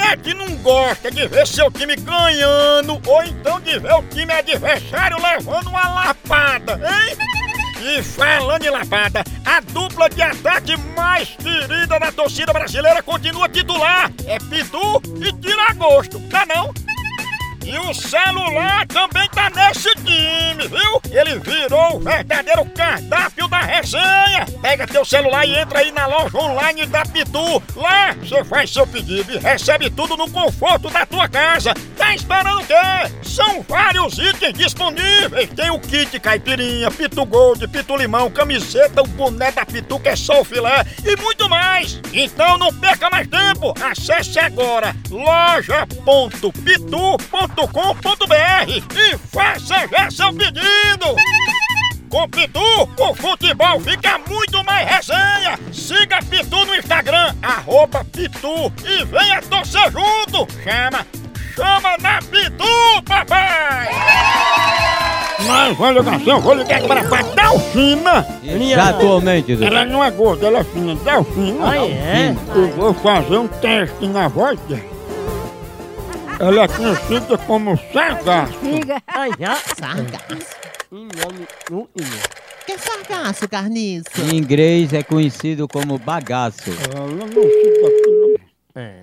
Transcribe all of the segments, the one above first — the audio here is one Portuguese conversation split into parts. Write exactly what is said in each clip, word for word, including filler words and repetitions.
é que não gosta de ver seu time ganhando ou então de ver o time adversário levando uma lapada, hein? E falando em lapada, a dupla de ataque mais querida da torcida brasileira continua titular. É Pitu e Tiragosto, tá não? E o celular também tá nesse time, viu? Ele virou o verdadeiro cardápio da resenha. Pega teu celular e entra aí na loja online da Pitu. Lá você faz seu pedido e recebe tudo no conforto da tua casa. Tá esperando o quê? São vários itens disponíveis. Tem o kit caipirinha, Pitu Gold, Pitu Limão, camiseta, o boné da Pitu que é só o filé e muito mais. Então não perca mais tempo. Acesse agora loja ponto pitu ponto com ponto br e faça já seu pedido! Com Pitu, o futebol fica muito mais resenha! Siga Pitu no Instagram, arroba Pitu e venha torcer junto! Chama, chama na Pitu, papai! Mas uma ligação, vou ligar agora pra Delfina! Exatamente, Ela não é gorda, ela é fina. Delfina! Ah, é? Eu vou fazer um teste na voz dela. Ela é conhecida como sargaço. Ai, já, sargaço. Em nome do inimigo. Que sargaço, carniça? Em inglês é conhecido como bagaço. Ela não fica aqui, não. É.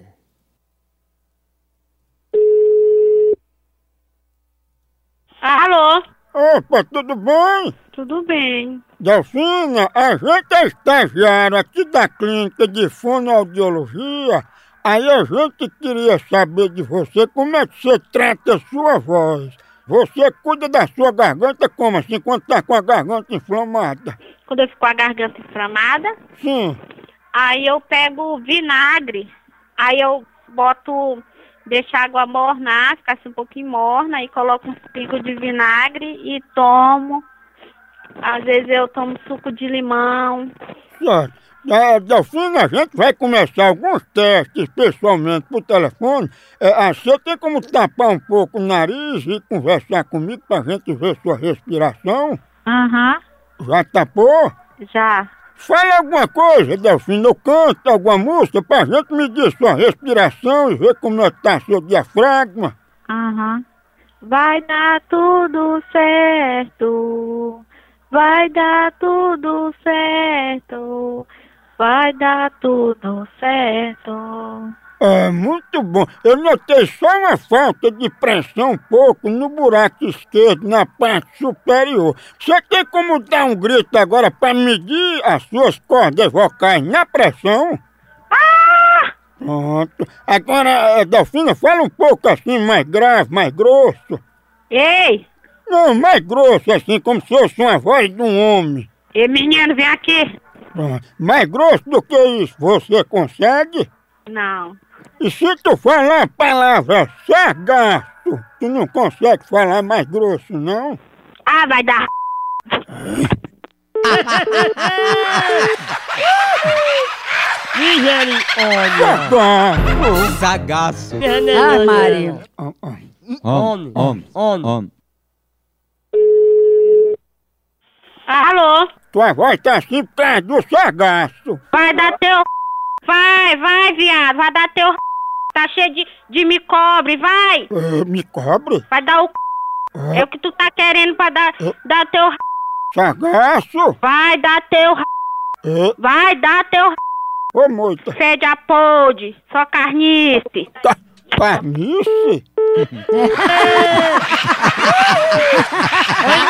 Alô? Opa, tudo bem? Tudo bem. Delfina, a gente é estagiário aqui da clínica de fonoaudiologia. Aí a gente queria saber de você como é que você trata a sua voz. Você cuida da sua garganta como assim, quando tá com a garganta inflamada? Quando eu fico com a garganta inflamada, Sim. aí eu pego vinagre, aí eu boto, deixo a água mornar, ficar assim um pouquinho morna, aí coloco um pingo de vinagre e tomo. Às vezes eu tomo suco de limão. Certo. É, Delfina, a gente vai começar alguns testes pessoalmente por telefone. É, ah, você tem como tapar um pouco o nariz e conversar comigo pra gente ver sua respiração? Aham, Já tapou? já. Fala alguma coisa, Delfina, ou canta alguma música pra gente medir sua respiração e ver como é que tá seu diafragma. Aham. Vai dar tudo certo, vai dar tudo certo, vai dar tudo certo. É, muito bom. Eu notei só uma falta de pressão um pouco no buraco esquerdo, na parte superior. Você tem como dar um grito agora para medir as suas cordas vocais na pressão? Ah! Pronto. Agora, Delfina, fala um pouco assim, mais grave, mais grosso. Ei! Não, mais grosso, assim, como se fosse uma voz de um homem. Ei, menino, vem aqui. Pronto. Mais grosso do que isso, você consegue? Não. E se tu falar a palavra sargaço, tu não consegue falar mais grosso, não? Ah, vai dar. Misericórdia. Sargaço! Sagaço. Ah, Maria. Ah, ah. Homem, homem, Homem. homem. Alô? Tua voz tá assim por causa do sargaço. Vai dar teu. Vai, vai, viado. Vai dar teu. Tá cheio de, de me cobre, vai. É, me cobre? Vai dar o. É o que tu tá querendo pra dar, dar teu. Sargaço? Vai dar teu. É, Vai dar teu. ô moita. Fede a podre, só carnice. Tá, carnice?